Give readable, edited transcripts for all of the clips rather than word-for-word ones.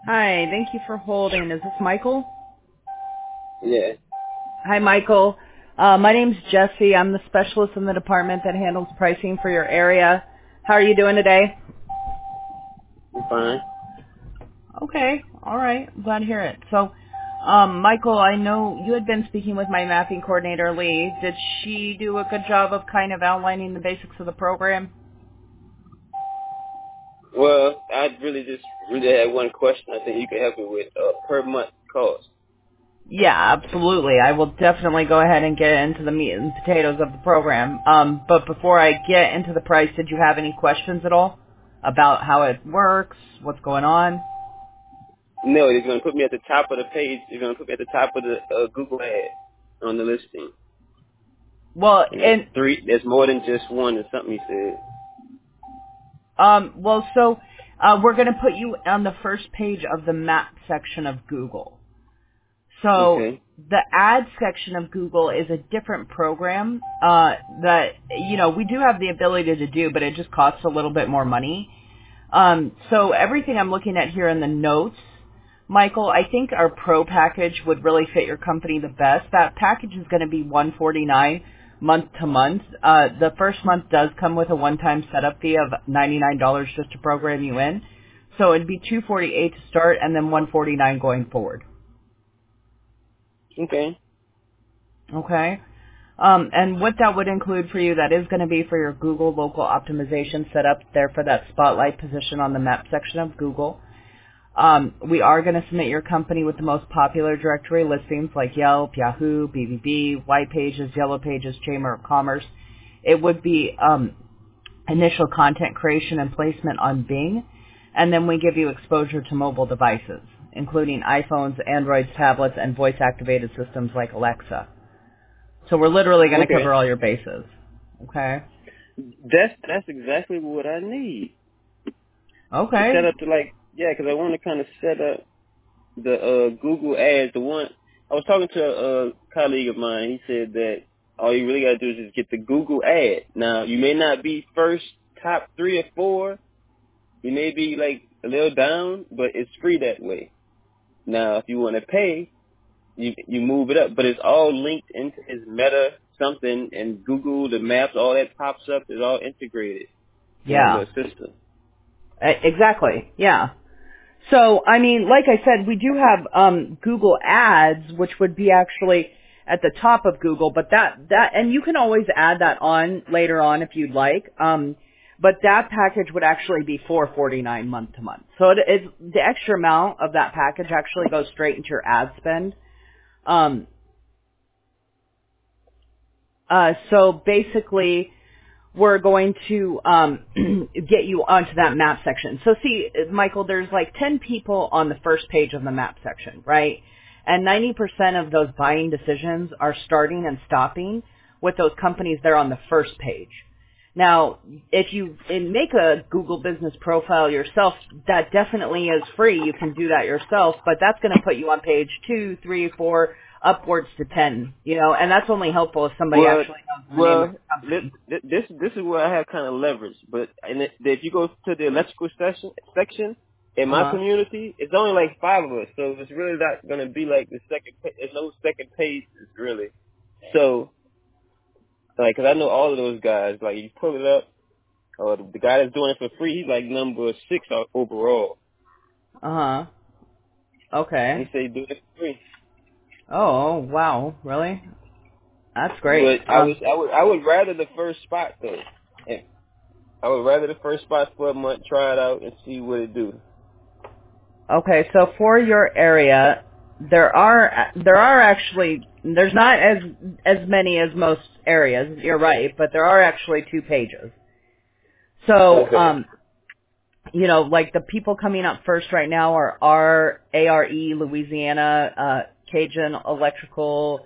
Hi, thank you for holding. Is this Michael? Yeah. Hi, Michael. My name's Jesse. I'm the specialist in the department that handles pricing for your area. How are you doing today? I'm fine. Okay, all right. I'm glad to hear it. So, Michael, I know you had been speaking with my mapping coordinator, Lee. Did she do a good job of kind of outlining the basics of the program? Well, I really had one question I think you could help me with. Per month cost. Yeah, absolutely. I will definitely go ahead and get into the meat and potatoes of the program. But before I get into the price, did you have any questions at all about how it works, what's going on? No, it's going to put me at the top of the page. It's going to put me at the top of the Google ad on the listing. Well, And there's and three. There's more than just one or something you said. we're going to put you on the first page of the map section of Google. So Okay. the ad section of Google is a different program that, we do have the ability to do, but it just costs a little bit more money. So everything I'm looking at here in the notes, Michael, I think our pro package would really fit your company the best. That package is going to be $149 month to month. The first month does come with a one-time setup fee of $99 just to program you in. So it'd be $248 to start and then $149 going forward. Okay. Okay. And what that would include for you, that is going to be for your Google local optimization set up there for that spotlight position on the map section of Google. We are going to submit your company with the most popular directory listings like Yelp, Yahoo, BBB, White Pages, Yellow Pages, Chamber of Commerce. It would be initial content creation and placement on Bing, and then we give you exposure to mobile devices, including iPhones, Androids, tablets, and voice-activated systems like Alexa. So we're literally going to cover Okay. all your bases. Okay? That's exactly what I need to Okay. set up because I want to kind of set up the Google ads. The one I was talking to a colleague of mine. He said that all you really got to do is just get the Google ad. Now you may not be first top 3 or 4. You may be like a little down, but it's free that way. Now if you want to pay, you move it up, but it's all linked into his Meta something and Google, the maps, all that pops up. Is all integrated in that Yeah. little system. Exactly. Yeah. So, I mean, like I said, we do have Google Ads, which would be actually at the top of Google, but and you can always add that on later on if you'd like. But that package would actually be $449 month to month. So the extra amount of that package actually goes straight into your ad spend. So basically, we're going to get you onto that map section. So see, Michael, there's like 10 people on the first page of the map section, right? And 90% of those buying decisions are starting and stopping with those companies there on the first page. Now, if you make a Google business profile yourself, that definitely is free. You can do that yourself, but that's going to put you on page 2, 3, 4, upwards to 10, and that's only helpful if somebody actually knows the name of the company. This is where I have kind of leverage. But if you go to the electrical section in my Uh-huh. community, it's only like 5 of us, so it's really not going to be like the second. There's no second page really. So, like, cause I know all of those guys. Like, you pull it up, or the guy that's doing it for free, he's like number 6 overall. Uh-huh. And Okay. he said he do it for free. Oh, wow. Really? That's great. But I would rather the first spot though. Yeah. I would rather the first spot for a month, try it out, and see what it do. Okay, so for your area, there's not as many as most areas, you're right, but there are actually 2 pages. So, Okay. like the people coming up first right now are ARE, Louisiana, Cajun Electrical,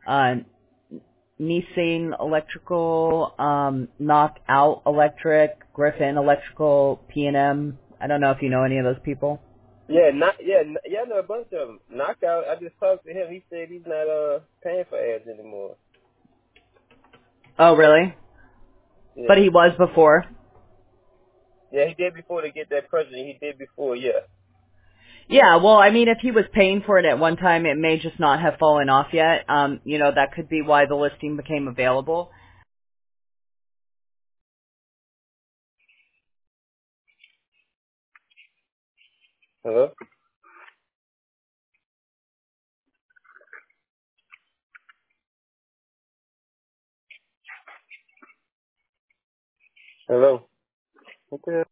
Nissan Electrical, Knockout Electric, Griffin Electrical, P&M. I don't know if you know any of those people. I know a bunch of them. Knockout. I just talked to him. He said he's not paying for ads anymore. Oh, really? But Yeah. he was before. Yeah, he did before to get that president. He did before, yeah. Yeah, well, I mean, if he was paying for it at one time, it may just not have fallen off yet. That could be why the listing became available. Hello? Hello? What the hell?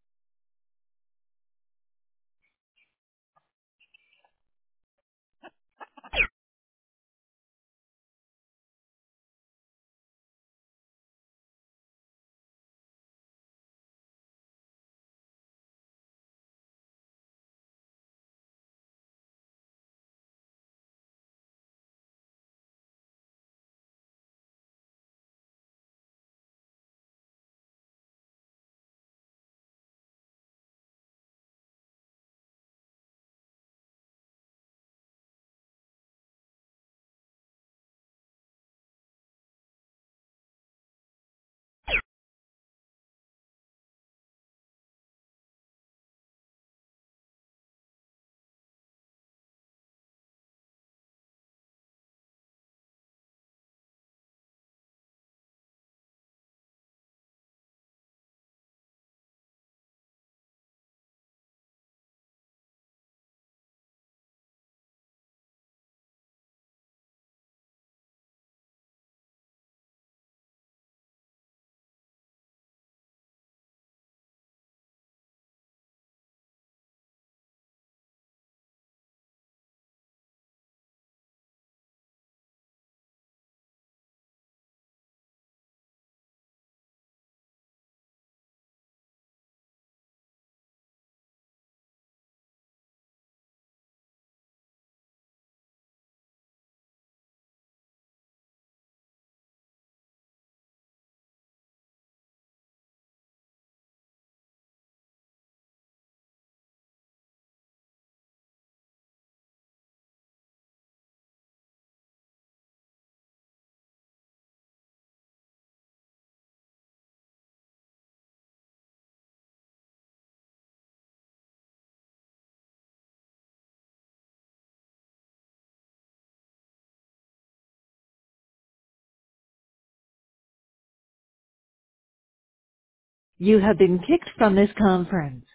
You have been kicked from this conference.